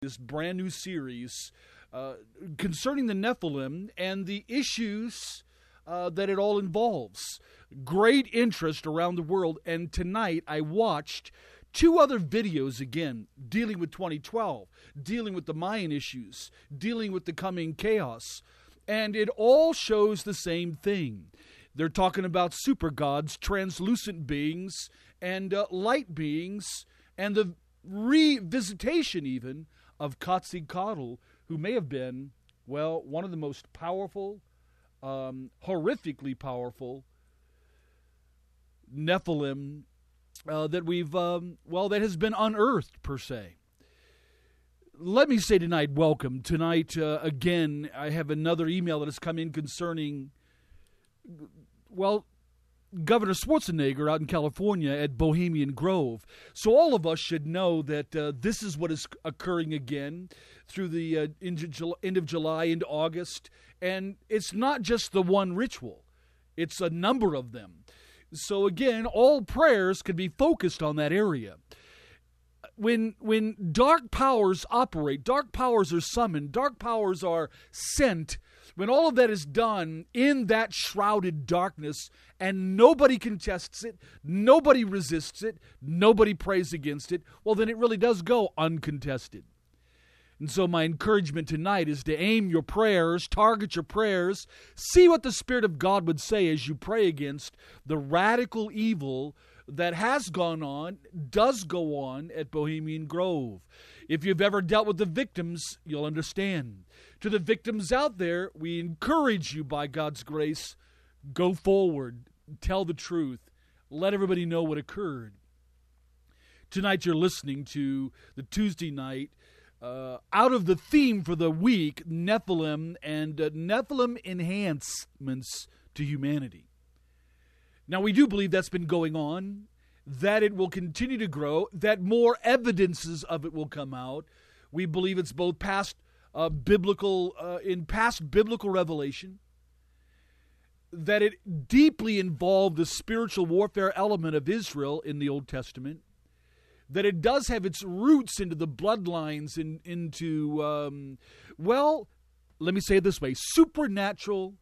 This brand new series concerning the Nephilim and the issues that it all involves. Great interest around the world, and tonight I watched two other videos again, dealing with 2012, dealing with the Mayan issues, dealing with the coming chaos, and it all shows the same thing. They're talking about super gods, translucent beings, and light beings, and the revisitation even of Quetzalcoatl, who may have been, well, one of the most powerful, horrifically powerful Nephilim that we've, that has been unearthed, per se. Let me say tonight, welcome. Tonight, again, I have another email that has come in concerning, Governor Schwarzenegger out in California at Bohemian Grove. So all of us should know that this is what is occurring again through the end of July into August. And it's not just the one ritual. It's a number of them. So again, all prayers can be focused on that area. When dark powers operate, dark powers are summoned, dark powers are sent, when all of that is done in that shrouded darkness and nobody contests it, nobody resists it, nobody prays against it, well, then it really does go uncontested. And so my encouragement tonight is to aim your prayers, target your prayers, see what the Spirit of God would say as you pray against the radical evil that has gone on, does go on at Bohemian Grove. If you've ever dealt with the victims, you'll understand. To the victims out there, we encourage you by God's grace, go forward, tell the truth, let everybody know what occurred. Tonight you're listening to the Tuesday night, out of the theme for the week, Nephilim and Nephilim enhancements to humanity. Now, we do believe that's been going on, that it will continue to grow, that more evidences of it will come out. We believe it's both past biblical revelation, that it deeply involved the spiritual warfare element of Israel in the Old Testament, that it does have its roots into the bloodlines, let me say it this way, supernatural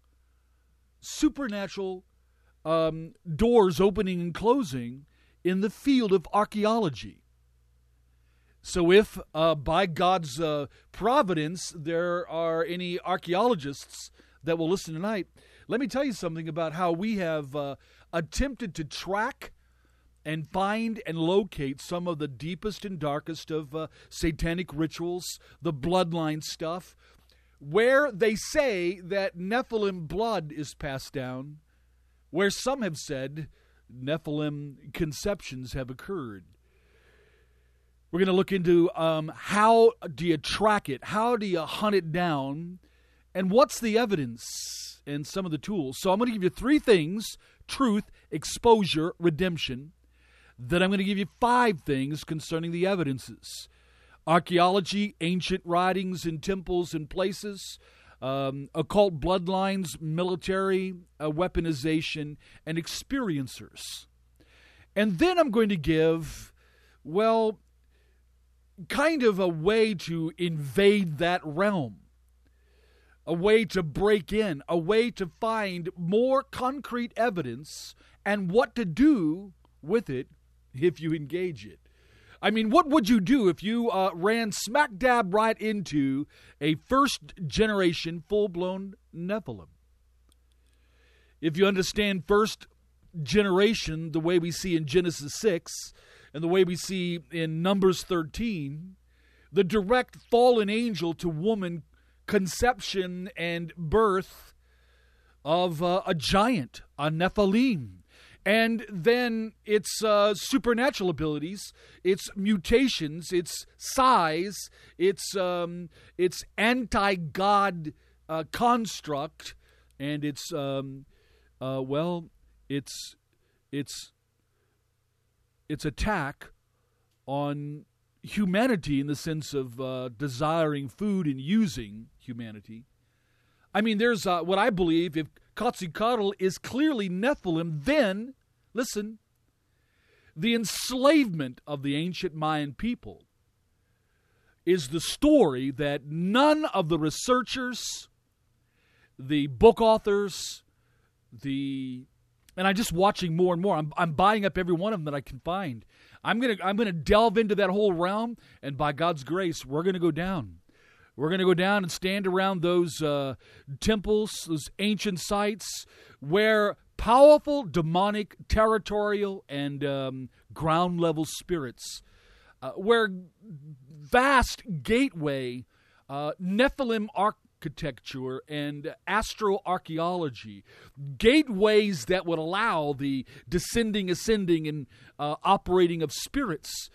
doors opening and closing in the field of archaeology. So if by God's providence there are any archaeologists that will listen tonight, let me tell you something about how we have attempted to track and find and locate some of the deepest and darkest of satanic rituals, the bloodline stuff, where they say that Nephilim blood is passed down, where some have said Nephilim conceptions have occurred. We're going to look into how do you track it, how do you hunt it down, and what's the evidence and some of the tools. So I'm going to give you three things: truth, exposure, redemption. Then I'm going to give you 5 things concerning the evidences: archaeology, ancient writings in temples and places, occult bloodlines, military, weaponization, and experiencers. And then I'm going to give, kind of a way to invade that realm, a way to break in, a way to find more concrete evidence and what to do with it if you engage it. I mean, what would you do if you ran smack dab right into a first-generation, full-blown Nephilim? If you understand first generation the way we see in Genesis 6 and the way we see in Numbers 13, the direct fallen angel to woman conception and birth of a giant, a Nephilim. And then its supernatural abilities, its mutations, its size, its anti-God construct, and its attack on humanity in the sense of desiring food and using humanity. I mean, there's what I believe, if Quetzalcoatl is clearly Nephilim, then, listen, the enslavement of the ancient Mayan people is the story that none of the researchers, the book authors, and I'm just watching more and more. I'm buying up every one of them that I can find. I'm gonna delve into that whole realm, and by God's grace, we're gonna go down. We're gonna go down and stand around those temples, those ancient sites where powerful demonic, territorial, and ground level spirits, where vast gateway Nephilim architecture and astroarchaeology, gateways that would allow the descending, ascending, and operating of spirits,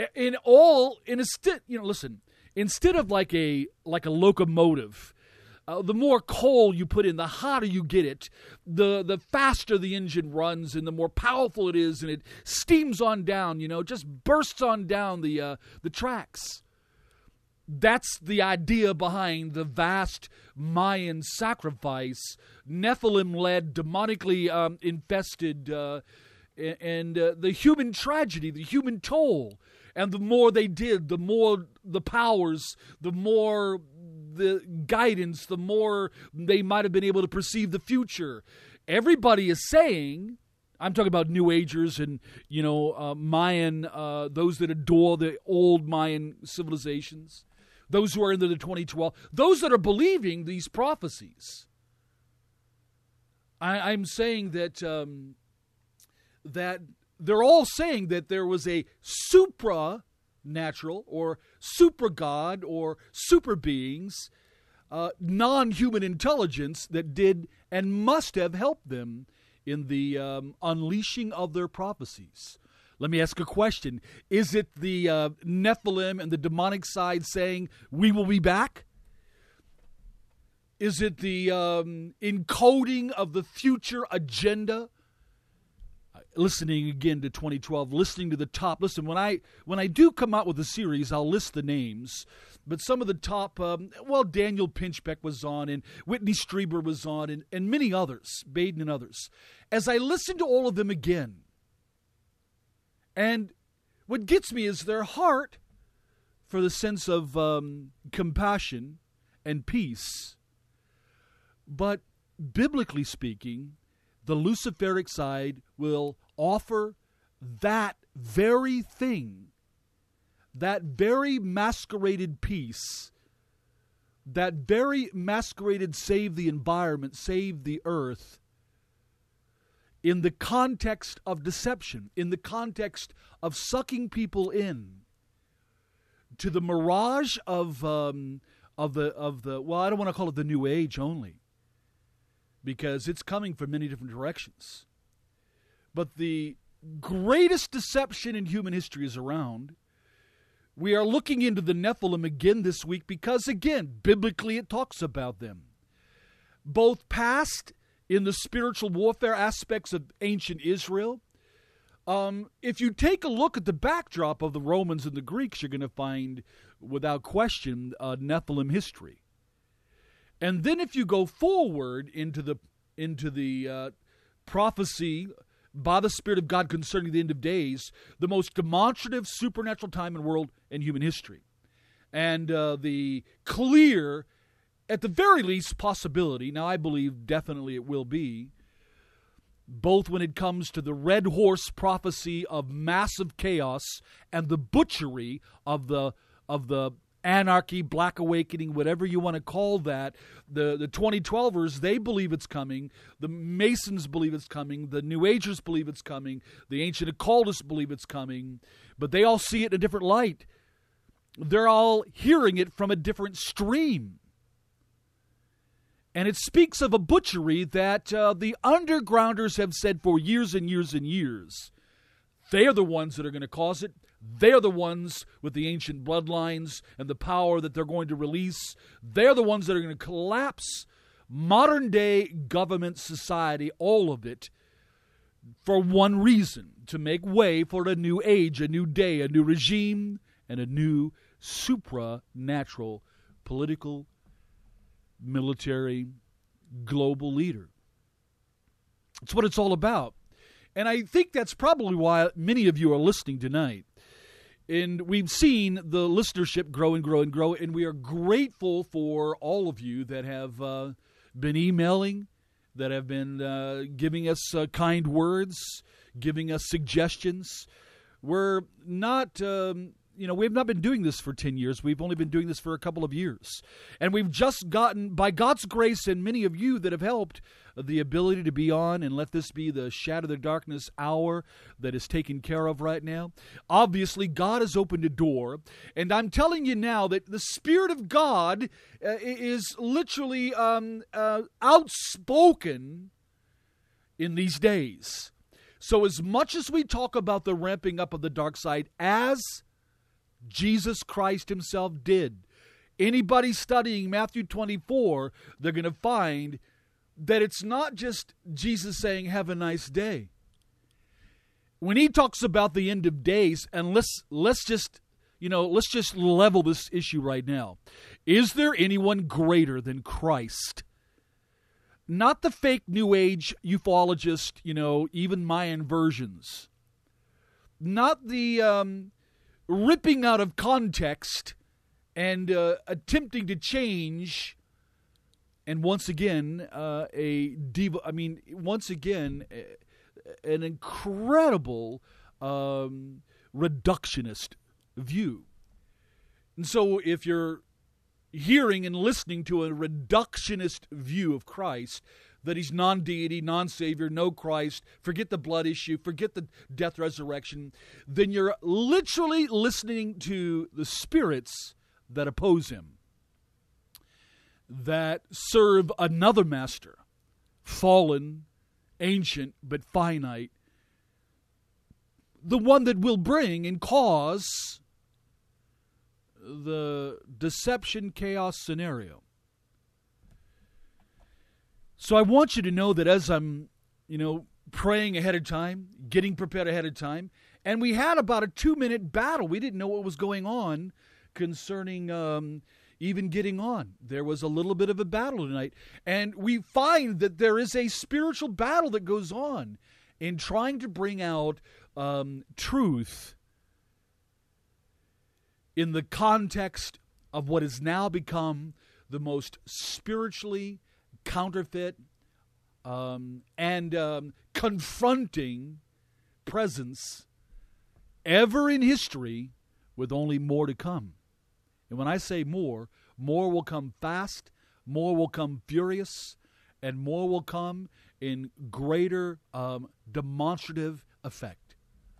listen, instead of like a locomotive. The more coal you put in, the hotter you get it, the faster the engine runs, and the more powerful it is, and it steams on down, just bursts on down the tracks. That's the idea behind the vast Mayan sacrifice, Nephilim-led, demonically infested, and the human tragedy, the human toll. And the more they did, the more the powers, the more the guidance, the more they might have been able to perceive the future. Everybody is saying, I'm talking about New Agers and, Mayan, those that adore the old Mayan civilizations, those who are into the 2012, those that are believing these prophecies. I'm saying that that they're all saying that there was a supranatural or super God or super beings, non-human intelligence that did and must have helped them in the unleashing of their prophecies. Let me ask a question. Is it the Nephilim and the demonic side saying, we will be back? Is it the encoding of the future agenda? Listening again to 2012, listening to the top. Listen, when I do come out with a series, I'll list the names. But some of the top, Daniel Pinchbeck was on, and Whitney Strieber was on, and many others, Baden and others. As I listen to all of them again, and what gets me is their heart for the sense of compassion and peace. But biblically speaking, the Luciferic side will offer that very thing, that very masqueraded peace, that very masqueraded save the environment, save the earth, in the context of deception, in the context of sucking people in to the mirage of the I don't want to call it the New Age only, because it's coming from many different directions. But the greatest deception in human history is around. We are looking into the Nephilim again this week because, again, biblically it talks about them. Both past in the spiritual warfare aspects of ancient Israel. If you take a look at the backdrop of the Romans and the Greeks, you're going to find, without question, Nephilim history. And then if you go forward into the prophecy by the Spirit of God concerning the end of days, the most demonstrative supernatural time in world and human history. And the clear, at the very least, possibility, now I believe definitely it will be, both when it comes to the red horse prophecy of massive chaos and the butchery of the anarchy, black awakening, whatever you want to call that. The 2012ers, they believe it's coming. The Masons believe it's coming. The New Agers believe it's coming. The ancient occultists believe it's coming. But they all see it in a different light. They're all hearing it from a different stream. And it speaks of a butchery that the undergrounders have said for years and years and years. They're the ones that are going to cause it. They're the ones with the ancient bloodlines and the power that they're going to release. They're the ones that are going to collapse modern-day government, society, all of it, for one reason, to make way for a new age, a new day, a new regime, and a new supranatural political, military, global leader. That's what it's all about. And I think that's probably why many of you are listening tonight. And we've seen the listenership grow and grow and grow, and we are grateful for all of you that have been emailing, that have been giving us kind words, giving us suggestions. We're not, we have not been doing this for 10 years. We've only been doing this for a couple of years. And we've just gotten, by God's grace and many of you that have helped, the ability to be on and let this be the Shadow the Darkness hour that is taken care of right now. Obviously, God has opened a door, and I'm telling you now that the Spirit of God is literally outspoken in these days. So as much as we talk about the ramping up of the dark side, as Jesus Christ himself did, anybody studying Matthew 24, they're going to find that it's not just Jesus saying, have a nice day. When he talks about the end of days, and let's just level this issue right now. Is there anyone greater than Christ? Not the fake New Age ufologist, even Mayan versions. Not the ripping out of context and attempting to change. And once again, an incredible reductionist view. And so if you're hearing and listening to a reductionist view of Christ, that he's non-deity, non-savior, no Christ, forget the blood issue, forget the death resurrection, then you're literally listening to the spirits that oppose him, that serve another master, fallen, ancient, but finite, the one that will bring and cause the deception chaos scenario. So I want you to know that as I'm, praying ahead of time, getting prepared ahead of time, and we had about a 2-minute battle. We didn't know what was going on concerning even getting on. There was a little bit of a battle tonight. And we find that there is a spiritual battle that goes on in trying to bring out truth in the context of what has now become the most spiritually counterfeit and confronting presence ever in history, with only more to come. And when I say more will come fast, more will come furious, and more will come in greater demonstrative effect.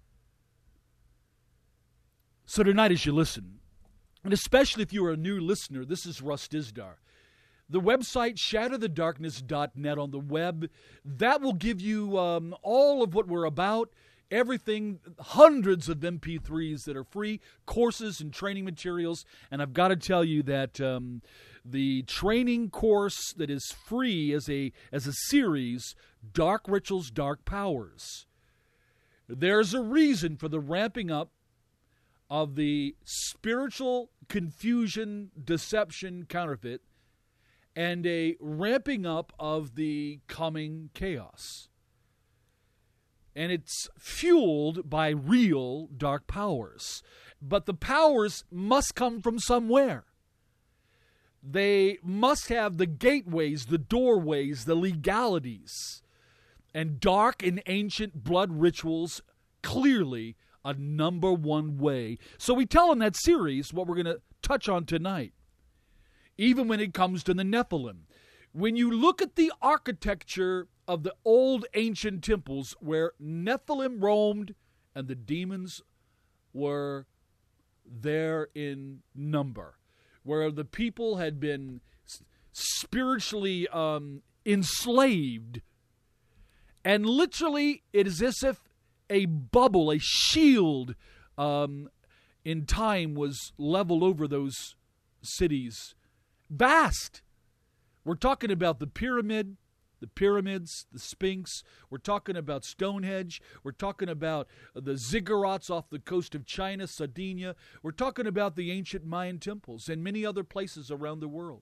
So tonight as you listen, and especially if you are a new listener, this is Russ Dizdar. The website, shadowthedarkness.net on the web, that will give you all of what we're about. Everything, hundreds of MP3s that are free, courses and training materials. And I've got to tell you that the training course that is free as a series, Dark Rituals, Dark Powers, there's a reason for the ramping up of the spiritual confusion, deception, counterfeit, and a ramping up of the coming chaos. And it's fueled by real dark powers. But the powers must come from somewhere. They must have the gateways, the doorways, the legalities. And dark and ancient blood rituals, clearly a number one way. So we tell in that series what we're going to touch on tonight. Even when it comes to the Nephilim. When you look at the architecture of the old ancient temples where Nephilim roamed and the demons were there in number, where the people had been spiritually enslaved, and literally it is as if a bubble, a shield in time was leveled over those cities. Vast. We're talking about the pyramids, the Sphinx. We're talking about Stonehenge. We're talking about the ziggurats off the coast of China, Sardinia. We're talking about the ancient Mayan temples and many other places around the world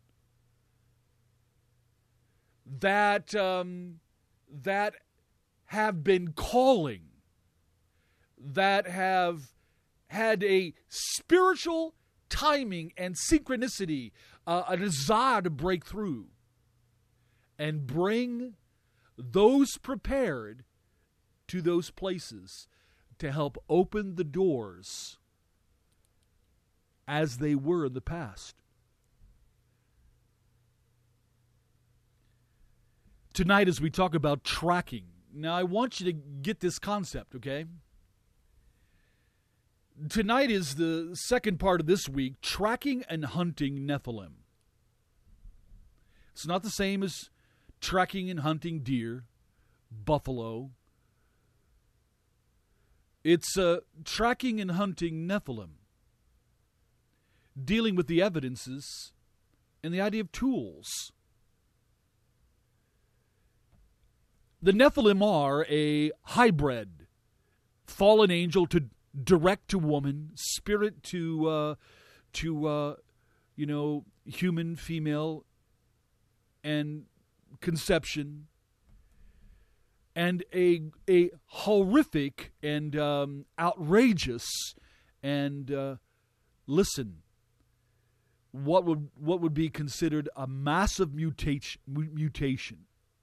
that have been calling, that have had a spiritual timing and synchronicity, a desire to break through and bring those prepared to those places to help open the doors as they were in the past. Tonight, as we talk about tracking, now I want you to get this concept, okay? Tonight is the second part of this week, tracking and hunting Nephilim. It's not the same as tracking and hunting deer, buffalo. It's tracking and hunting Nephilim, dealing with the evidences and the idea of tools. The Nephilim are a hybrid, fallen angel to direct to woman, spirit to human, female, and conception, and a horrific and outrageous and what would be considered a massive mutation,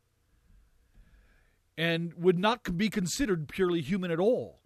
and would not be considered purely human at all.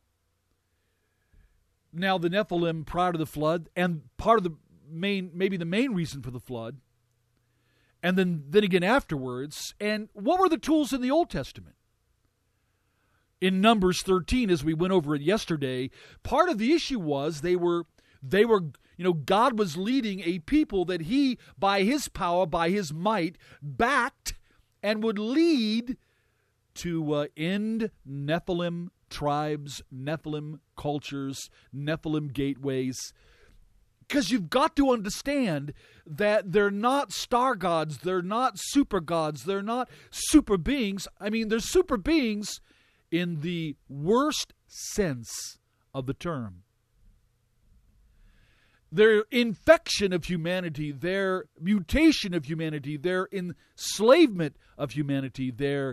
Now, the Nephilim prior to the flood, and part of the main reason for the flood, and then again afterwards, and what were the tools in the Old Testament? In Numbers 13, as we went over it yesterday, part of the issue was they were God was leading a people that He, by His power, by His might, backed and would lead to end Nephilim tribes, Nephilim cultures, Nephilim gateways. Because you've got to understand that they're not star gods, they're not super gods, they're not super beings. I mean, they're super beings in the worst sense of the term. Their infection of humanity, their mutation of humanity, their enslavement of humanity, their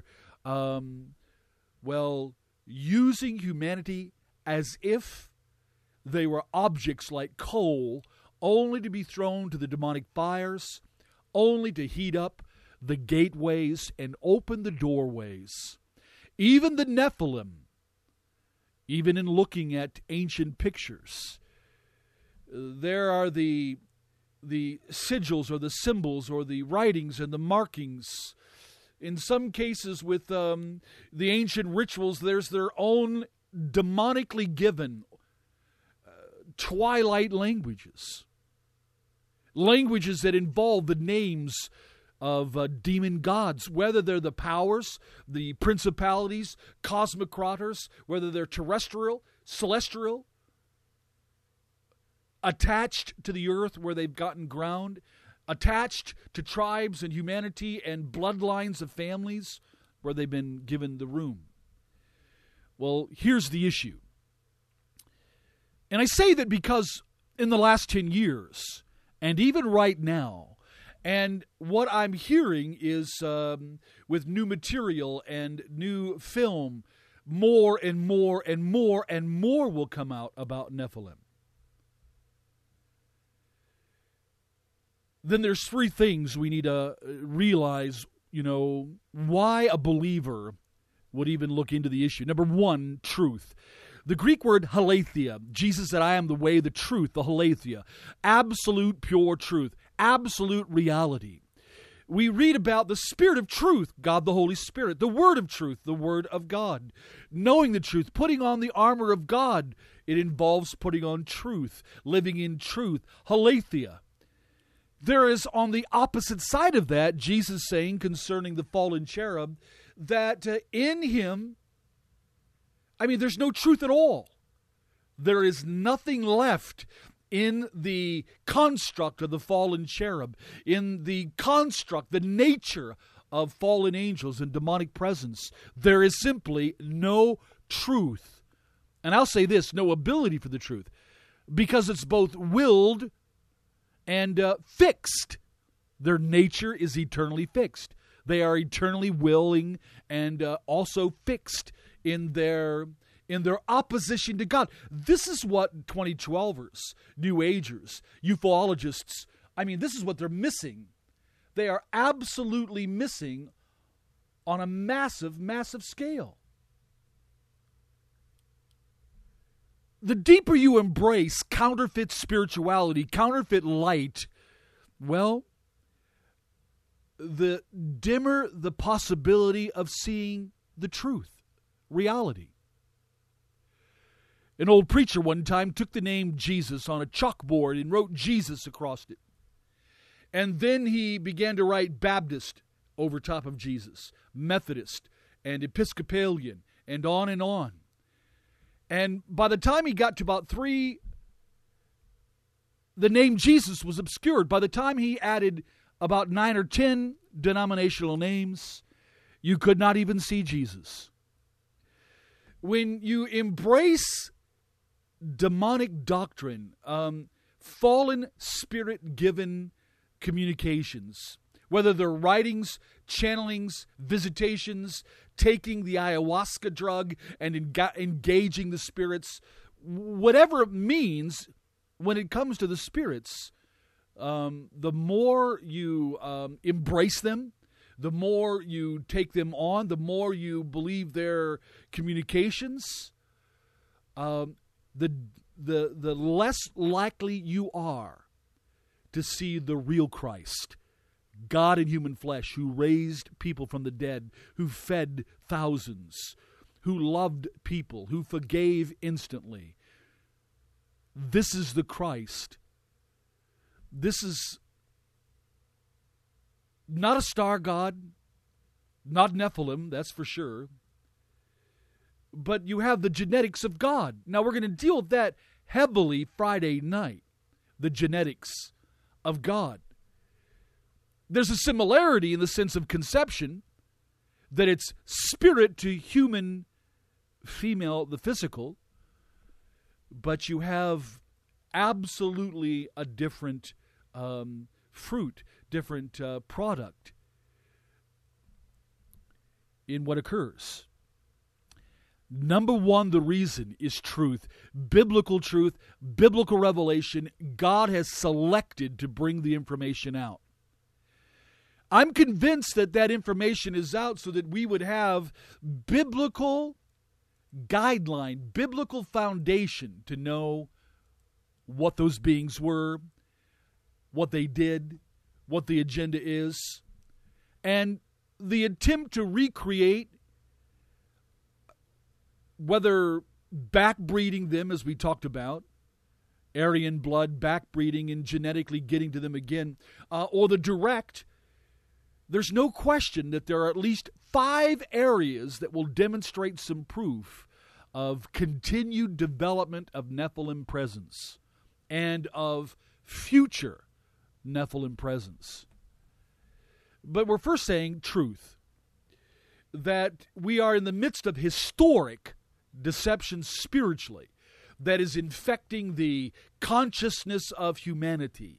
using humanity as if they were objects like coal, only to be thrown to the demonic fires, only to heat up the gateways and open the doorways. Even the Nephilim, even in looking at ancient pictures, there are the sigils or the symbols or the writings and the markings. In some cases with the ancient rituals, there's their own demonically given twilight languages that involve the names of demon gods, whether they're the powers, the principalities, cosmic crotters, whether they're terrestrial, celestial, attached to the earth where they've gotten ground, attached to tribes and humanity and bloodlines of families where they've been given the room. Well, here's the issue. And I say that because in the last 10 years, and even right now, and what I'm hearing is with new material and new film, more and more and more and more will come out about Nephilim. Then there's three things we need to realize, why a believer would even look into the issue. Number one, truth. The Greek word aletheia, Jesus said, I am the way, the truth, the aletheia. Absolute pure truth, absolute reality. We read about the Spirit of truth, God the Holy Spirit, the Word of truth, the Word of God. Knowing the truth, putting on the armor of God, it involves putting on truth, living in truth, aletheia. There is on the opposite side of that, Jesus saying concerning the fallen cherub, that in him, there's no truth at all. There is nothing left in the construct of the fallen cherub, in the construct, the nature of fallen angels and demonic presence. There is simply no truth. And I'll say this, no ability for the truth, because it's both willed and fixed. Their nature is eternally fixed. They are eternally willing and also fixed in their in their opposition to God. This is what 2012ers, New Agers, ufologists, this is what they're missing. They are absolutely missing on a massive, massive scale. The deeper you embrace counterfeit spirituality, counterfeit light, well, the dimmer the possibility of seeing the truth, reality. An old preacher one time took the name Jesus on a chalkboard and wrote Jesus across it. And then he began to write Baptist over top of Jesus, Methodist and Episcopalian, and on and on. And by the time he got to about 3, the name Jesus was obscured. By the time he added about 9 or 10 denominational names, you could not even see Jesus. When you embrace demonic doctrine, fallen spirit-given communications, whether they're writings, channelings, visitations, taking the ayahuasca drug and engaging the spirits, whatever it means, when it comes to the spirits, the more you embrace them, the more you take them on, the more you believe their communications, the less likely you are to see the real Christ, God in human flesh, who raised people from the dead, who fed thousands, who loved people, who forgave instantly. This is the Christ. This is not a star god, not Nephilim, that's for sure. But you have the genetics of God. Now we're going to deal with that heavily Friday night, the genetics of God. There's a similarity in the sense of conception, that it's spirit to human, female, the physical, but you have absolutely a different fruit, different product in what occurs. Number one, the reason is truth, biblical revelation. God has selected to bring the information out. I'm convinced that that information is out so that we would have biblical guideline, biblical foundation to know what those beings were, what they did, what the agenda is, and the attempt to recreate, whether backbreeding them, as we talked about, Aryan blood, backbreeding and genetically getting to them again, or the direct. There's no question that there are at least 5 areas that will demonstrate some proof of continued development of Nephilim presence and of future Nephilim presence. But we're first saying truth, that we are in the midst of historic deception spiritually that is infecting the consciousness of humanity,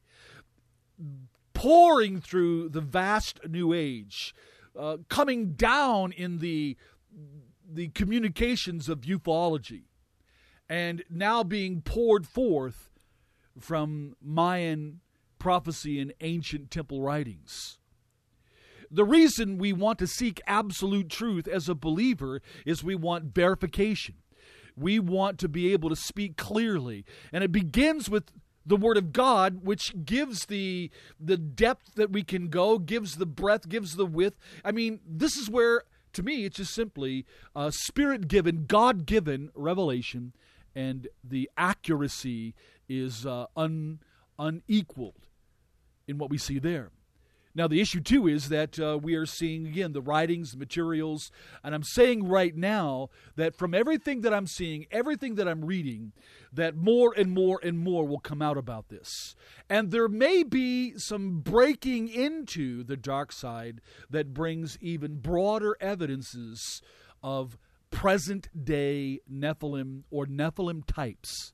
pouring through the vast New Age, coming down in the communications of ufology, and now being poured forth from Mayan prophecy and ancient temple writings. The reason we want to seek absolute truth as a believer is we want verification. We want to be able to speak clearly. And it begins with the Word of God, which gives the depth that we can go, gives the breadth, gives the width. I mean, this is where, to me, it's just simply Spirit-given, God-given revelation, and the accuracy is unequaled in what we see there. Now, the issue, too, is that we are seeing, again, the writings, the materials, and I'm saying right now that from everything that I'm seeing, everything that I'm reading, that more and more and more will come out about this. And there may be some breaking into the dark side that brings even broader evidences of present-day Nephilim or Nephilim types.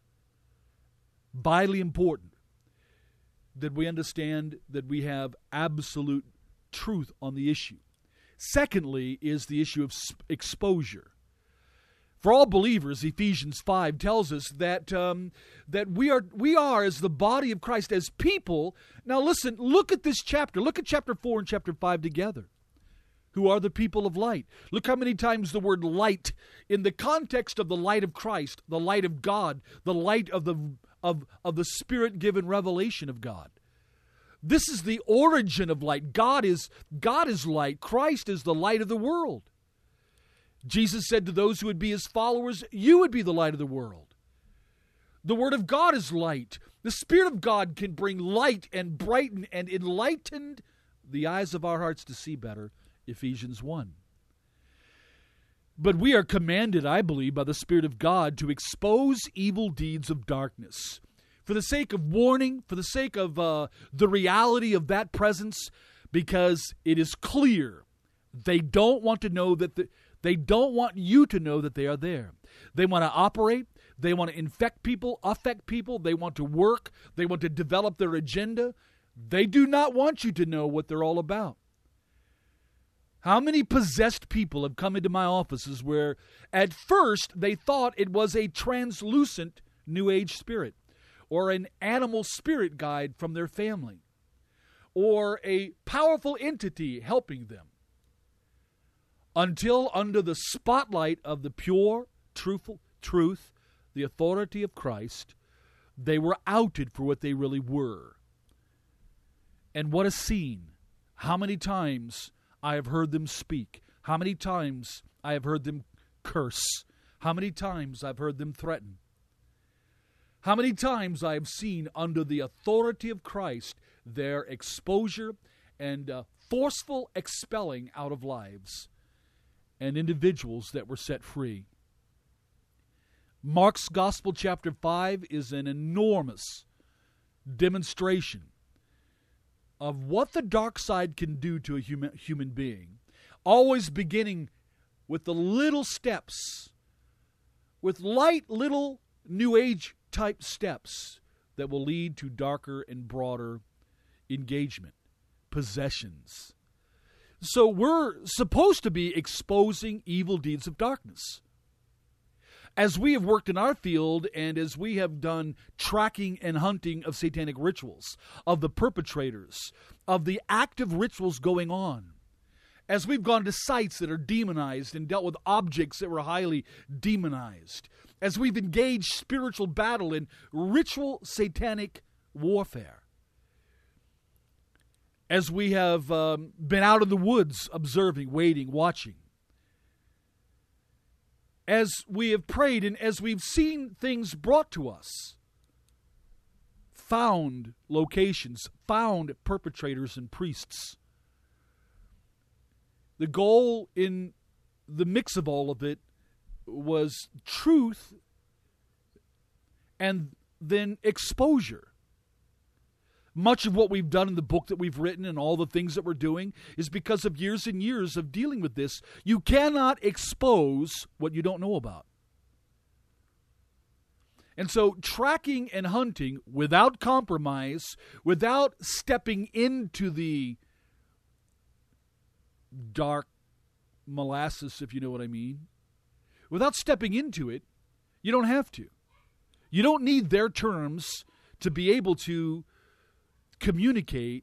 Vitally important that we understand that we have absolute truth on the issue. Secondly is the issue of exposure. For all believers, Ephesians 5 tells us that that we are as the body of Christ, as people. Now listen, look at this chapter. Look at chapter 4 and chapter 5 together. Who are the people of light? Look how many times the word light, in the context of the light of Christ, the light of God, the light of the Spirit-given revelation of God. This is the origin of light. God is light. Christ is the light of the world. Jesus said to those who would be his followers, you would be the light of the world. The Word of God is light. The Spirit of God can bring light and brighten and enlighten the eyes of our hearts to see better. Ephesians 1. But we are commanded, I believe, by the Spirit of God to expose evil deeds of darkness. For the sake of warning, for the sake of the reality of that presence, because it is clear they don't want to know that they don't want you to know that they are there. They want to operate. They want to infect people, affect people. They want to work. They want to develop their agenda. They do not want you to know what they're all about. How many possessed people have come into my offices where at first they thought it was a translucent New Age spirit or an animal spirit guide from their family or a powerful entity helping them, until under the spotlight of the pure, truthful truth, the authority of Christ, they were outed for what they really were. And what a scene. How many times I have heard them speak. How many times I have heard them curse. How many times I've heard them threaten. How many times I have seen under the authority of Christ their exposure and forceful expelling out of lives and individuals that were set free. Mark's Gospel chapter 5 is an enormous demonstration of what the dark side can do to a human being, always beginning with the little steps, with light little New Age type steps that will lead to darker and broader engagement, possessions. So we're supposed to be exposing evil deeds of darkness. As we have worked in our field and as we have done tracking and hunting of satanic rituals, of the perpetrators, of the active rituals going on, as we've gone to sites that are demonized and dealt with objects that were highly demonized, as we've engaged spiritual battle in ritual satanic warfare, as we have been out in the woods observing, waiting, watching, as we have prayed and as we've seen things brought to us, found locations, found perpetrators and priests. The goal in the mix of all of it was truth and then exposure. Much of what we've done in the book that we've written and all the things that we're doing is because of years and years of dealing with this. You cannot expose what you don't know about. And so tracking and hunting without compromise, without stepping into the dark molasses, if you know what I mean, without stepping into it, you don't have to. You don't need their terms to be able to communicate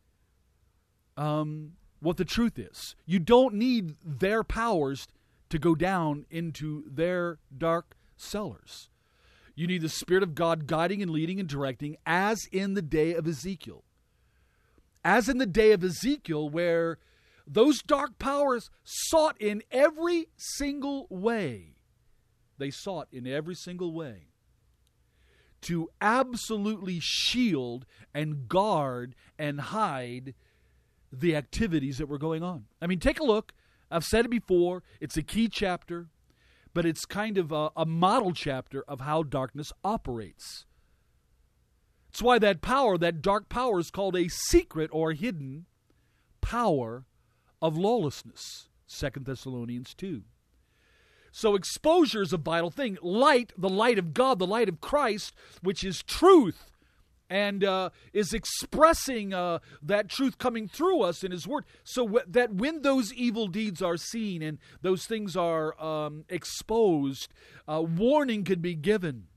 what the truth is. You don't need their powers to go down into their dark cellars. You need the Spirit of God guiding and leading and directing, as in the day of Ezekiel. As in the day of Ezekiel, where those dark powers sought in every single way. They sought in every single way to absolutely shield and guard and hide the activities that were going on. I mean, take a look. I've said it before. It's a key chapter, but it's kind of a model chapter of how darkness operates. It's why that power, that dark power, is called a secret or hidden power of lawlessness. 2 Thessalonians 2. So exposure is a vital thing. Light, the light of God, the light of Christ, which is truth, and is expressing that truth coming through us in His Word, so that when those evil deeds are seen and those things are exposed, warning can be given.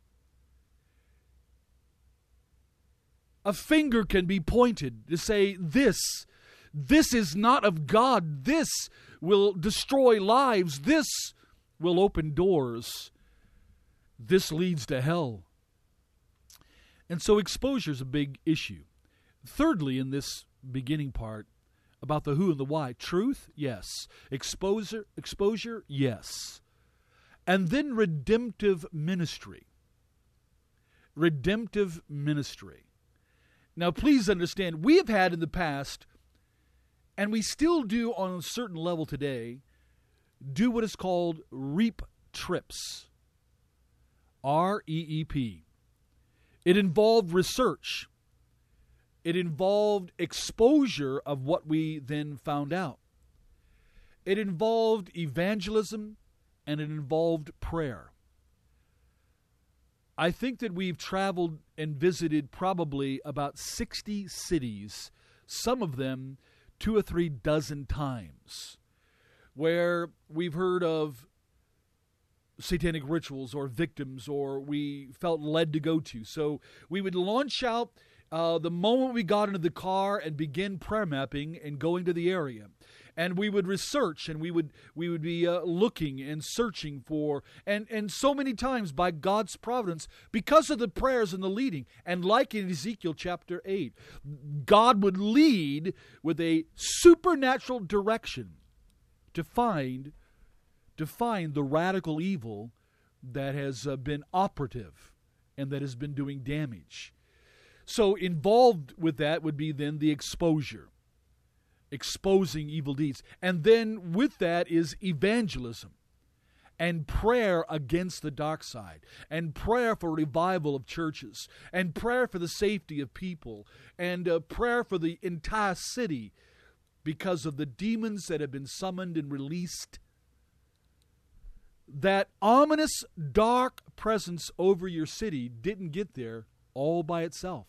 A finger can be pointed to say, this is not of God. This will destroy lives. This will open doors. This leads to hell. And so exposure is a big issue. Thirdly, in this beginning part, about the who and the why. Truth, yes. Exposure, yes. And then redemptive ministry. Redemptive ministry. Now, please understand, we have had in the past, and we still do on a certain level today, do what is called REAP trips. R-E-E-P. It involved research. It involved exposure of what we then found out. It involved evangelism, and it involved prayer. I think that we've traveled and visited probably about 60 cities, some of them 2 or 3 dozen times, where we've heard of satanic rituals or victims, or we felt led to go to. So we would launch out the moment we got into the car and begin prayer mapping and going to the area. And we would research, and we would be looking and searching for, and so many times by God's providence, because of the prayers and the leading, and like in Ezekiel chapter 8, God would lead with a supernatural direction to find the radical evil that has been operative and that has been doing damage. So involved with that would be then the exposure. Exposing evil deeds. And then with that is evangelism and prayer against the dark side, and prayer for revival of churches, and prayer for the safety of people, and prayer for the entire city because of the demons that have been summoned and released. That ominous dark presence over your city didn't get there all by itself.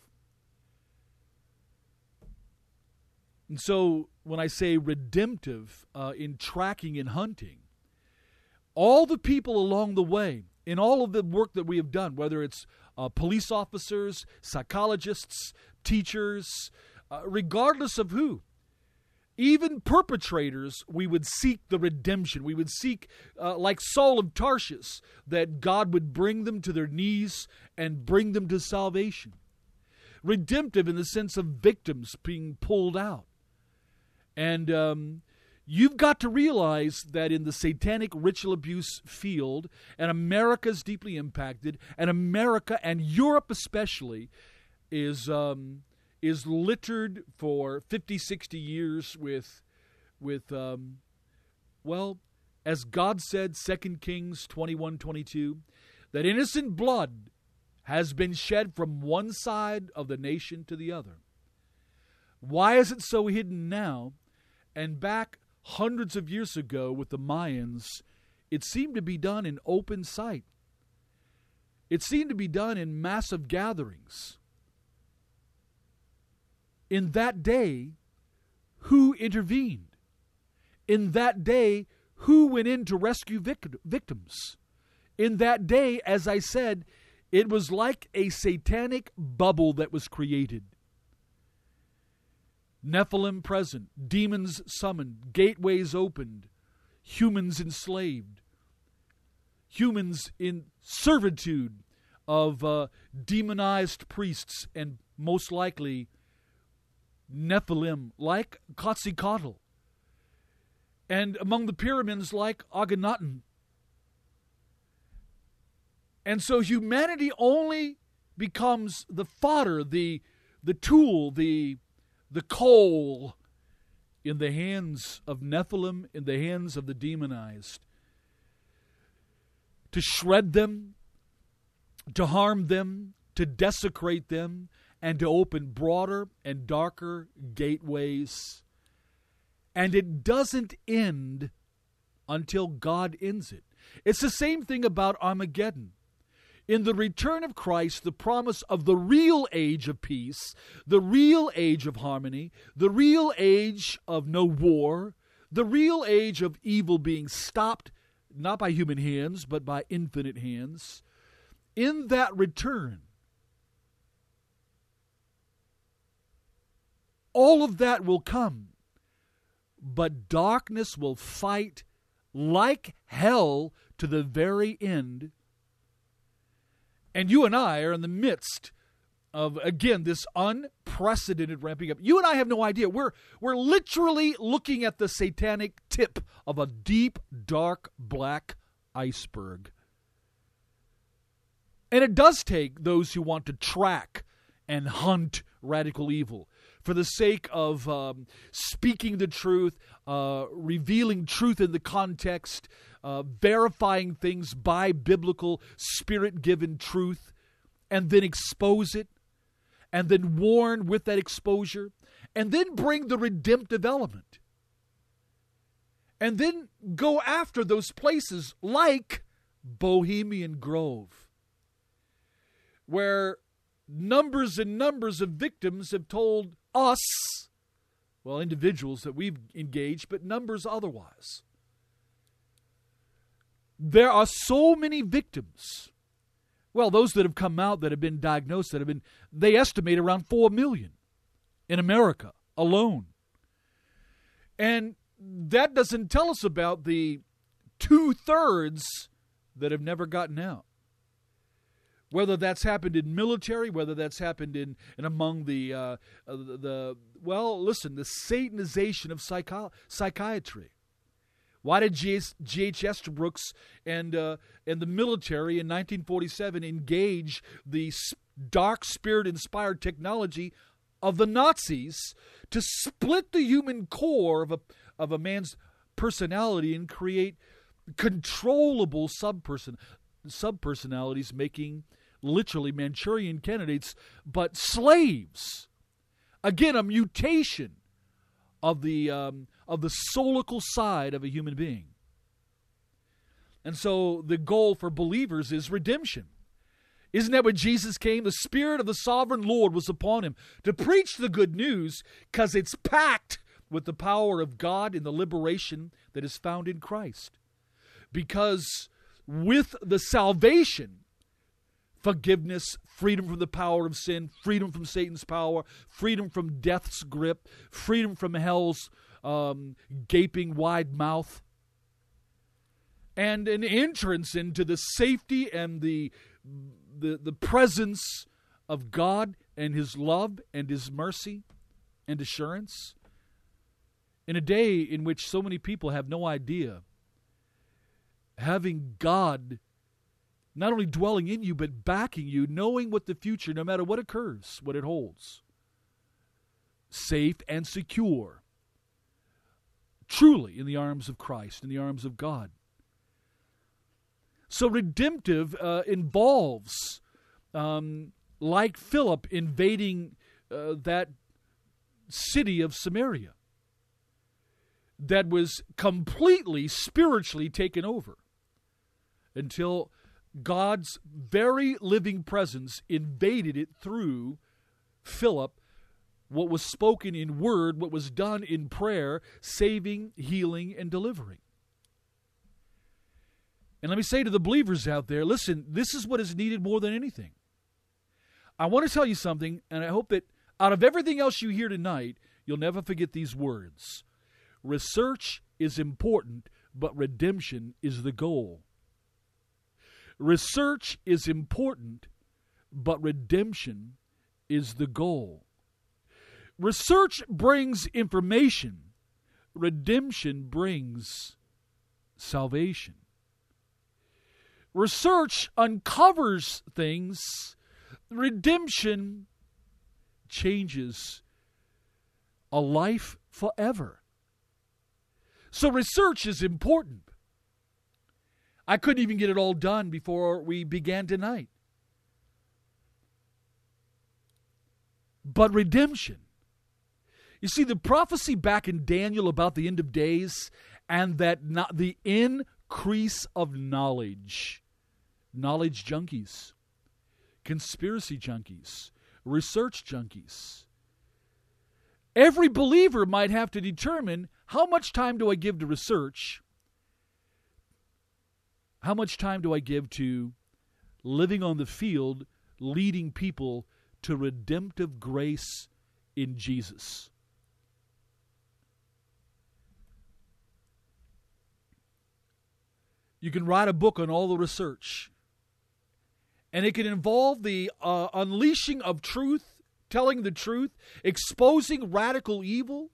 And so when I say redemptive in tracking and hunting, all the people along the way, in all of the work that we have done, whether it's police officers, psychologists, teachers, regardless of who, even perpetrators, we would seek the redemption. We would seek, like Saul of Tarshish, that God would bring them to their knees and bring them to salvation. Redemptive in the sense of victims being pulled out. And you've got to realize that in the satanic ritual abuse field, and America is deeply impacted, and America and Europe especially is littered for 50, 60 years with as God said, 2 Kings 21:22, that innocent blood has been shed from one side of the nation to the other. Why is it so hidden now? And back hundreds of years ago with the Mayans, it seemed to be done in open sight. It seemed to be done in massive gatherings. In that day, who intervened? In that day, who went in to rescue victims? In that day, as I said, it was like a satanic bubble that was created. Nephilim present, demons summoned, gateways opened, humans enslaved, humans in servitude of demonized priests, and most likely Nephilim like Quetzalcoatl, and among the pyramids like Akhenaten. And so humanity only becomes the fodder, the tool, the coal in the hands of Nephilim, in the hands of the demonized, to shred them, to harm them, to desecrate them, and to open broader and darker gateways. And it doesn't end until God ends it. It's the same thing about Armageddon. in the return of Christ, the promise of the real age of peace, the real age of harmony, the real age of no war, the real age of evil being stopped, not by human hands, but by infinite hands. In that return, all of that will come, but darkness will fight like hell to the very end. And you and I are in the midst of, again, this unprecedented ramping up. You and I have no idea. We're literally looking at the satanic tip of a deep, dark, black iceberg. And it does take those who want to track and hunt radical evil for the sake of speaking the truth, revealing truth in the context, verifying things by biblical, spirit-given truth, and then expose it, and then warn with that exposure, and then bring the redemptive element. And then go after those places like Bohemian Grove, where numbers and numbers of victims have told us, well, individuals that we've engaged, but numbers otherwise. There are so many victims. Well, those that have come out that have been diagnosed, they estimate around 4 million in America alone. And that doesn't tell us about the 2/3 that have never gotten out. Whether that's happened in military, whether that's happened in among the satanization of psychiatry. Why did G.H. Estabrook's and the military in 1947 engage the dark spirit-inspired technology of the Nazis to split the human core of a man's personality and create controllable subpersonalities, making literally Manchurian candidates, but slaves? Again, a mutation of the solical side of a human being. And so the goal for believers is redemption. Isn't that what Jesus came? The Spirit of the Sovereign Lord was upon him to preach the good news, because it's packed with the power of God in the liberation that is found in Christ. Because with the salvation, forgiveness, freedom from the power of sin, freedom from Satan's power, freedom from death's grip, freedom from hell's gaping wide mouth, and an entrance into the safety and the presence of God and His love and His mercy and assurance. In a day in which so many people have no idea, having God not only dwelling in you, but backing you, knowing what the future, no matter what occurs, what it holds, safe and secure, truly in the arms of Christ, in the arms of God. So redemptive involves, like Philip invading that city of Samaria that was completely spiritually taken over until God's very living presence invaded it through Philip. What was spoken in word, what was done in prayer, saving, healing, and delivering. And let me say to the believers out there, listen, this is what is needed more than anything. I want to tell you something, and I hope that out of everything else you hear tonight, you'll never forget these words. Research is important, but redemption is the goal. Research is important, but redemption is the goal. Research brings information. Redemption brings salvation. Research uncovers things. Redemption changes a life forever. So research is important. I couldn't even get it all done before we began tonight. But redemption. You see, the prophecy back in Daniel about the end of days and that the increase of knowledge junkies, conspiracy junkies, research junkies. Every believer might have to determine, how much time do I give to research? How much time do I give to living on the field, leading people to redemptive grace in Jesus? You can write a book on all the research, and it can involve the unleashing of truth, telling the truth, exposing radical evil,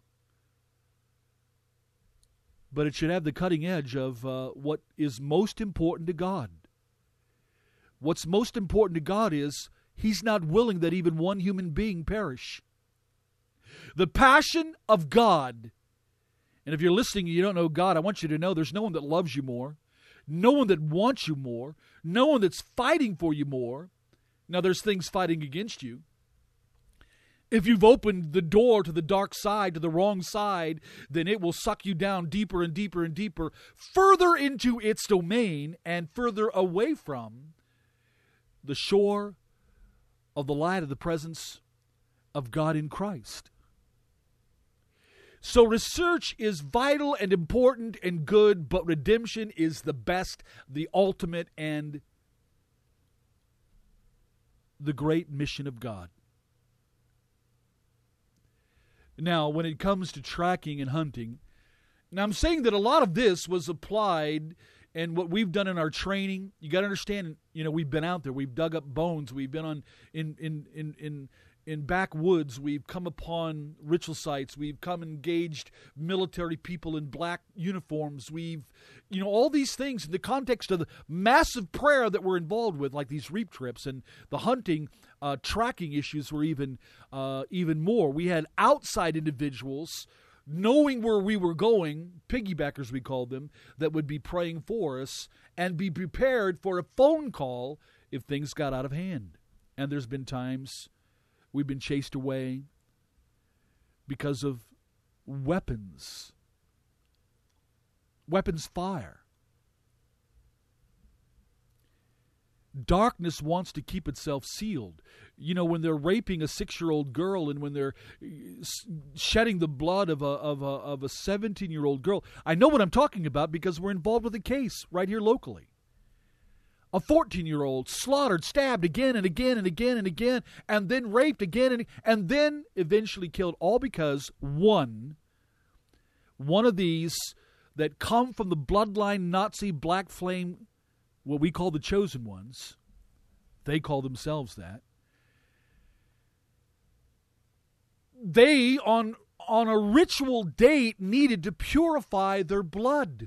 but it should have the cutting edge of what is most important to God. What's most important to God is He's not willing that even one human being perish. The passion of God, and if you're listening and you don't know God, I want you to know there's no one that loves you more, no one that wants you more, no one that's fighting for you more. Now, there's things fighting against you. If you've opened the door to the dark side, to the wrong side, then it will suck you down deeper and deeper and deeper, further into its domain and further away from the shore of the light of the presence of God in Christ. So research is vital and important and good, but redemption is the best, the ultimate, and the great mission of God. Now, when it comes to tracking and hunting, now I'm saying that a lot of this was applied, and what we've done in our training, you got to understand, we've been out there, we've dug up bones, we've been on in backwoods, we've come upon ritual sites, we've come engaged military people in black uniforms, we've, all these things in the context of the massive prayer that we're involved with, like these REAP trips, and the hunting, tracking issues were even more. We had outside individuals knowing where we were going, piggybackers we called them, that would be praying for us and be prepared for a phone call if things got out of hand. And there's been times we've been chased away because of weapons fire. Darkness wants to keep itself sealed. When they're raping a 6-year-old girl and when they're shedding the blood of a 17-year-old girl, I know what I'm talking about because we're involved with a case right here locally. A 14-year-old slaughtered, stabbed again and again and again and again, and then raped again and then eventually killed, all because one of these that come from the bloodline Nazi black flame, what we call the chosen ones, they call themselves that. They, on a ritual date, needed to purify their blood.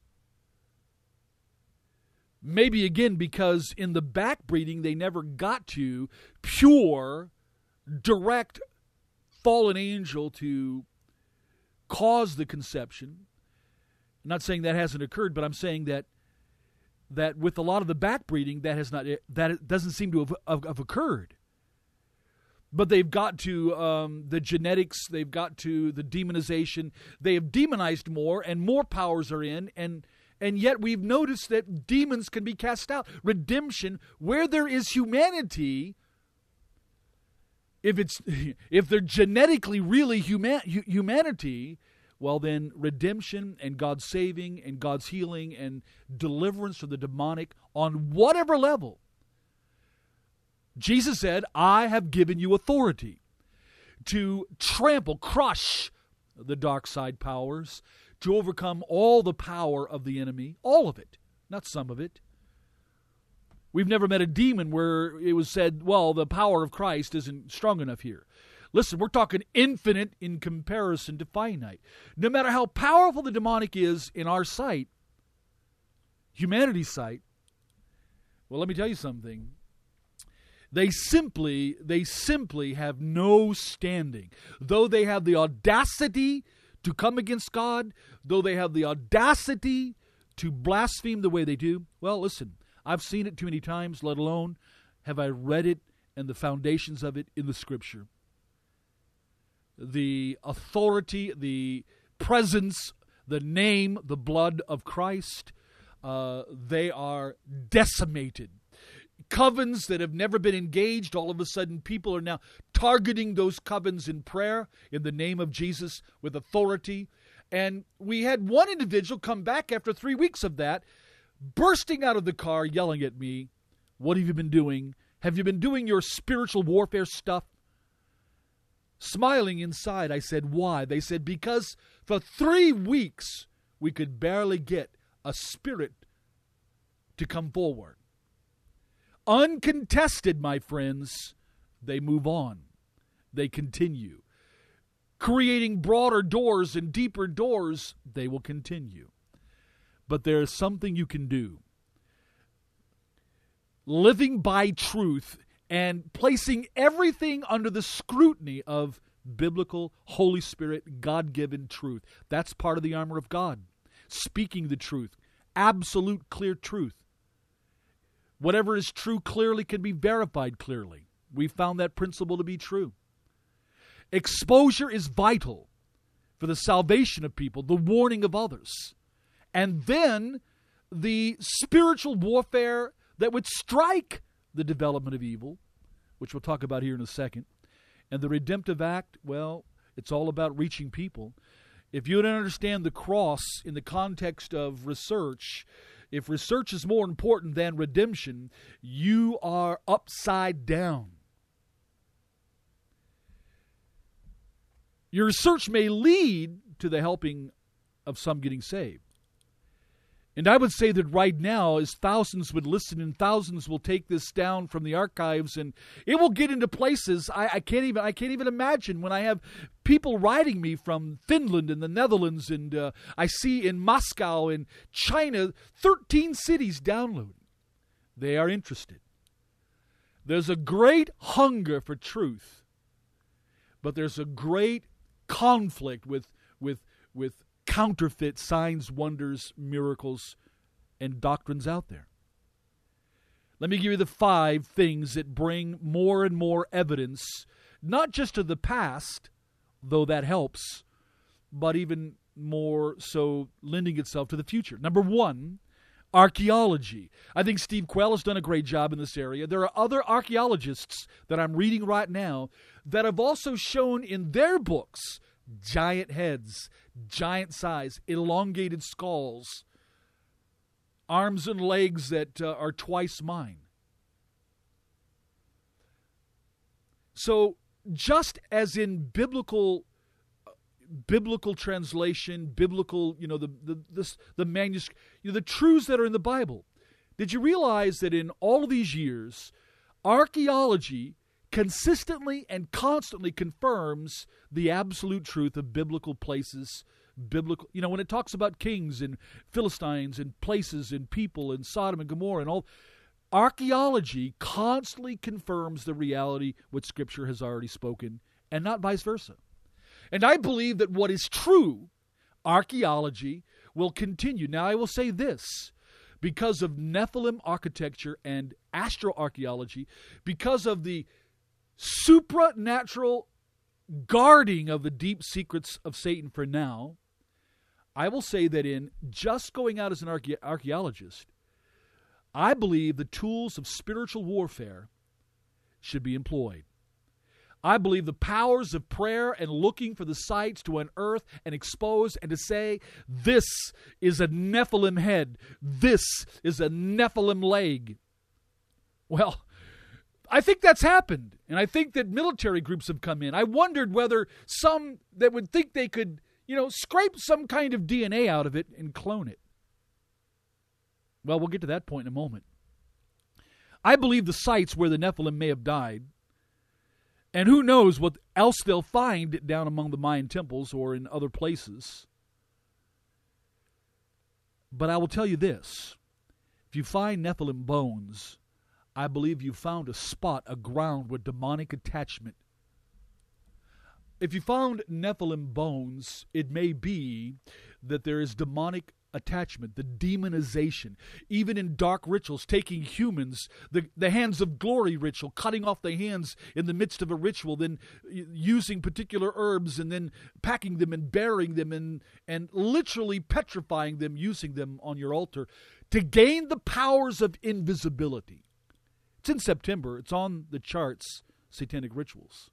Maybe again because in the backbreeding they never got to pure, direct fallen angel to cause the conception. I'm not saying that hasn't occurred, but I'm saying that with a lot of the backbreeding that doesn't seem to have occurred. But they've got to the genetics, they've got to the demonization. They have demonized more and more powers are in, and yet we've noticed that demons can be cast out. Redemption, where there is humanity, if they're genetically really humanity, well then redemption and God's saving and God's healing and deliverance from the demonic on whatever level. Jesus said, I have given you authority to trample, crush the dark side powers, to overcome all the power of the enemy, all of it, not some of it. We've never met a demon where it was said, well, the power of Christ isn't strong enough here. Listen, we're talking infinite in comparison to finite. No matter how powerful the demonic is in our sight, humanity's sight, well, let me tell you something. They simply have no standing. Though they have the audacity to come against God, though they have the audacity to blaspheme the way they do, well, listen, I've seen it too many times, let alone have I read it and the foundations of it in the Scripture. The authority, the presence, the name, the blood of Christ, they are decimated. covens that have never been engaged. All of a sudden, people are now targeting those covens in prayer in the name of Jesus with authority. And we had one individual come back after 3 weeks of that, bursting out of the car, yelling at me, "What have you been doing? Have you been doing your spiritual warfare stuff?" Smiling inside, I said, "Why?" They said, "Because for 3 weeks we could barely get a spirit to come forward." Uncontested, my friends, they move on. They continue. Creating broader doors and deeper doors, they will continue. But there is something you can do. Living by truth and placing everything under the scrutiny of biblical, Holy Spirit, God-given truth. That's part of the armor of God. Speaking the truth. Absolute, clear truth. Whatever is true clearly can be verified clearly. We found that principle to be true. Exposure is vital for the salvation of people, the warning of others. And then the spiritual warfare that would strike the development of evil, which we'll talk about here in a second. And the redemptive act, well, it's all about reaching people. If you don't understand the cross in the context of research, if research is more important than redemption, you are upside down. Your research may lead to the helping of some getting saved. And I would say that right now, as thousands would listen and thousands will take this down from the archives, and it will get into places I can't even imagine. When I have people writing me from Finland and the Netherlands, and I see in Moscow and China, 13 cities downloading. They are interested. There's a great hunger for truth, but there's a great conflict with counterfeit signs, wonders, miracles, and doctrines out there. Let me give you the 5 things that bring more and more evidence, not just of the past, though that helps, but even more so lending itself to the future. Number 1, archaeology. I think Steve Quell has done a great job in this area. There are other archaeologists that I'm reading right now that have also shown in their books giant heads, giant size, elongated skulls, arms and legs that are twice mine. So just as in biblical translation, biblical, the manuscript, the truths that are in the Bible, did you realize that in all of these years, archaeology consistently and constantly confirms the absolute truth of biblical places, when it talks about kings and Philistines and places and people and Sodom and Gomorrah and all, archaeology constantly confirms the reality what Scripture has already spoken, and not vice versa. And I believe that what is true, archaeology will continue. Now I will say this, because of Nephilim architecture and astroarchaeology, because of the supernatural guarding of the deep secrets of Satan for now, I will say that in just going out as an archaeologist, I believe the tools of spiritual warfare should be employed. I believe the powers of prayer and looking for the sites to unearth and expose and to say, this is a Nephilim head, this is a Nephilim leg. Well, I think that's happened, and I think that military groups have come in. I wondered whether some that would think they could, scrape some kind of DNA out of it and clone it. Well, we'll get to that point in a moment. I believe the sites where the Nephilim may have died, and who knows what else they'll find down among the Mayan temples or in other places. But I will tell you this. If you find Nephilim bones, I believe you found a spot, a ground with demonic attachment. If you found Nephilim bones, it may be that there is demonic attachment, the demonization. Even in dark rituals, taking humans, the hands of glory ritual, cutting off the hands in the midst of a ritual, then using particular herbs and then packing them and burying them and literally petrifying them, using them on your altar to gain the powers of invisibility. It's in September. It's on the charts, Satanic Rituals.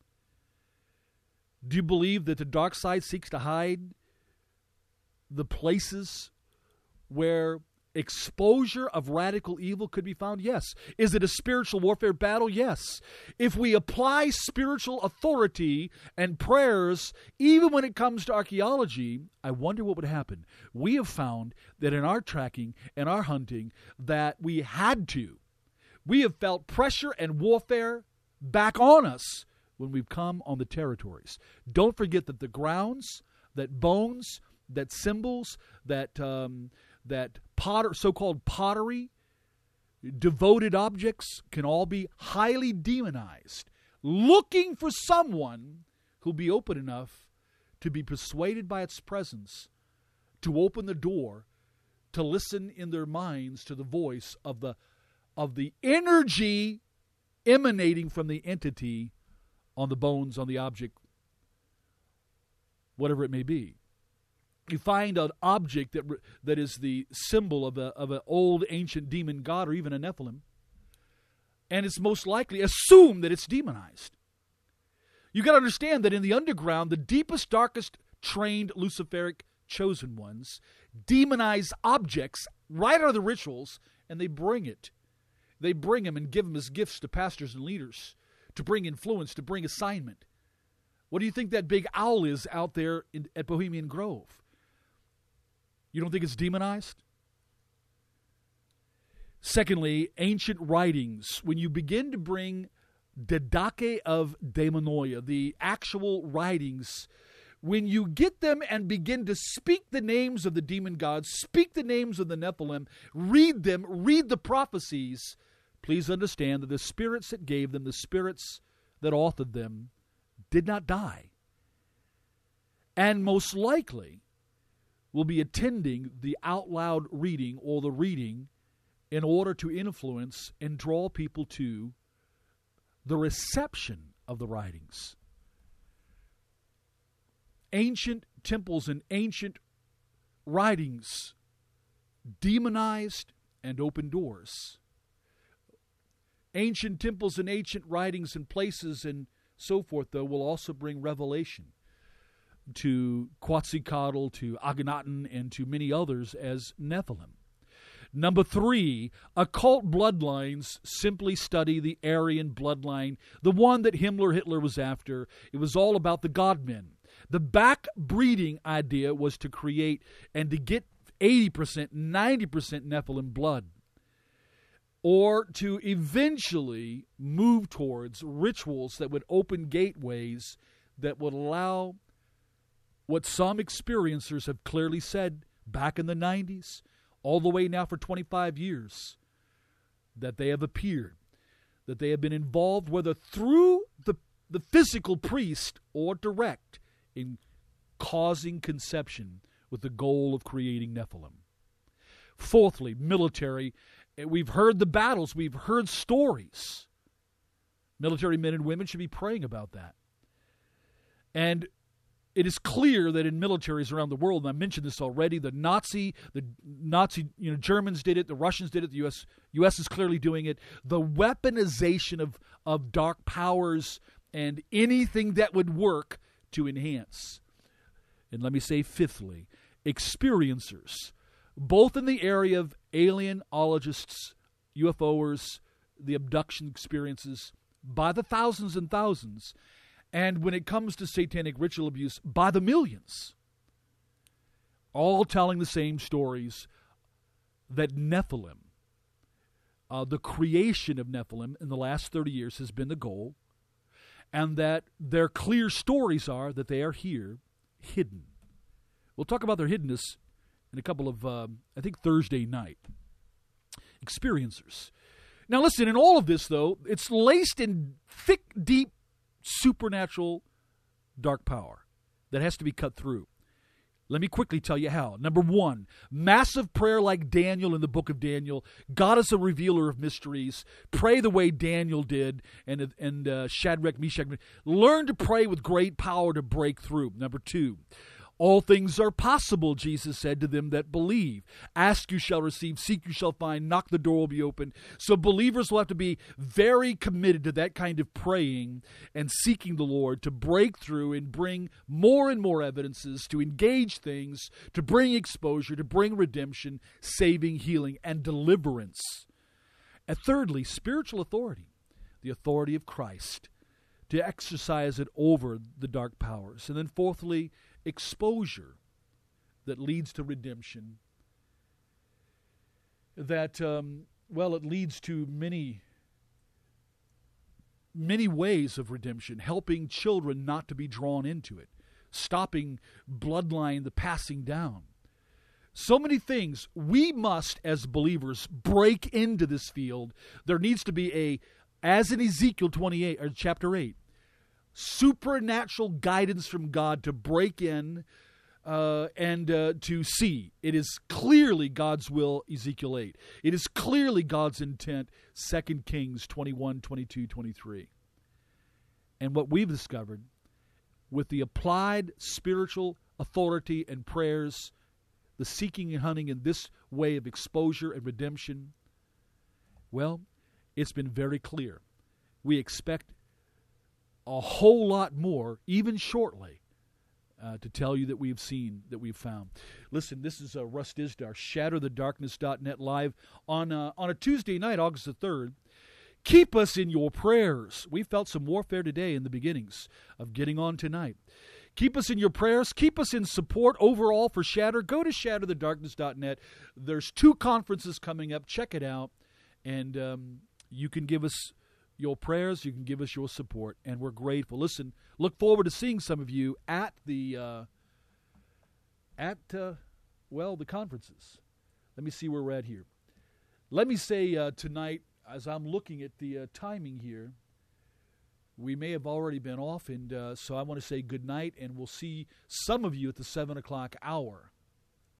Do you believe that the dark side seeks to hide the places where exposure of radical evil could be found? Yes. Is it a spiritual warfare battle? Yes. If we apply spiritual authority and prayers, even when it comes to archaeology, I wonder what would happen. We have found that in our tracking and our hunting that we had to. We have felt pressure and warfare back on us when we've come on the territories. Don't forget that the grounds, that bones, that symbols, that so-called pottery, devoted objects can all be highly demonized, looking for someone who'll be open enough to be persuaded by its presence, to open the door, to listen in their minds to the voice of the energy emanating from the entity on the bones, on the object, whatever it may be. You find an object that is the symbol of an old ancient demon god or even a Nephilim, and it's most likely assumed that it's demonized. You got to understand that in the underground, the deepest, darkest, trained Luciferic chosen ones demonize objects right out of the rituals, and they bring it. They bring them and give them as gifts to pastors and leaders to bring influence, to bring assignment. What do you think that big owl is out there at Bohemian Grove? You don't think it's demonized? Secondly, ancient writings. When you begin to bring Didache of Daemonoia, the actual writings, when you get them and begin to speak the names of the demon gods, speak the names of the Nephilim, read them, read the prophecies, please understand that the spirits that gave them, the spirits that authored them, did not die. And most likely will be attending the out loud reading or the reading in order to influence and draw people to the reception of the writings. Ancient temples and ancient writings demonized and opened doors. Ancient temples and ancient writings and places and so forth, though, will also bring revelation to Quetzalcoatl, to Akhenaten, and to many others as Nephilim. Number 3, occult bloodlines simply study the Aryan bloodline, the one that Hitler was after. It was all about the God-men. The back-breeding idea was to create and to get 80%, 90% Nephilim blood, or to eventually move towards rituals that would open gateways that would allow what some experiencers have clearly said back in the 90s, all the way now for 25 years, that they have appeared, that they have been involved, whether through the physical priest or direct, in causing conception with the goal of creating Nephilim. Fourthly, military. We've heard the battles. We've heard stories. Military men and women should be praying about that. And it is clear that in militaries around the world, and I mentioned this already, the Nazi Germans did it, the Russians did it, the U.S. is clearly doing it. The weaponization of dark powers and anything that would work to enhance. And let me say fifthly, experiencers, both in the area of alienologists, UFOers, the abduction experiences, by the thousands and thousands, and when it comes to satanic ritual abuse, by the millions, all telling the same stories that Nephilim, the creation of Nephilim in the last 30 years has been the goal, and that their clear stories are that they are here, hidden. We'll talk about their hiddenness in a couple of, I think, Thursday night. Experiencers. Now listen, in all of this, though, it's laced in thick, deep, supernatural dark power that has to be cut through. Let me quickly tell you how. Number 1, massive prayer like Daniel in the book of Daniel. God is a revealer of mysteries. Pray the way Daniel did and Shadrach, Meshach. Learn to pray with great power to break through. Number 2, All things are possible, Jesus said to them that believe. Ask, you shall receive. Seek, you shall find. Knock, the door will be open. So believers will have to be very committed to that kind of praying and seeking the Lord to break through and bring more and more evidences, to engage things, to bring exposure, to bring redemption, saving, healing, and deliverance. And thirdly, spiritual authority, the authority of Christ, to exercise it over the dark powers. And then fourthly, exposure that leads to redemption. That, it leads to many ways of redemption, helping children not to be drawn into it, stopping bloodline, the passing down. So many things. We must, as believers, break into this field. There needs to be as in Ezekiel 28, or chapter 8, supernatural guidance from God to break in and to see. It is clearly God's will, Ezekiel 8. It is clearly God's intent, 2 Kings 21, 22, 23. And what we've discovered, with the applied spiritual authority and prayers, the seeking and hunting in this way of exposure and redemption, well, it's been very clear. We expect a whole lot more, even shortly, to tell you that we've seen, that we've found. Listen, this is Russ Dizdar, ShatterTheDarkness.net, live on a Tuesday night, August the 3rd. Keep us in your prayers. We felt some warfare today in the beginnings of getting on tonight. Keep us in your prayers. Keep us in support overall for Shatter. Go to ShatterTheDarkness.net. There's 2 conferences coming up. Check it out. And you can give us your prayers, you can give us your support, and we're grateful. Listen, look forward to seeing some of you at the conferences. Let me see where we're at here. Let me say tonight, as I'm looking at the timing here, we may have already been off, and so I want to say good night, and we'll see some of you at the 7 o'clock hour.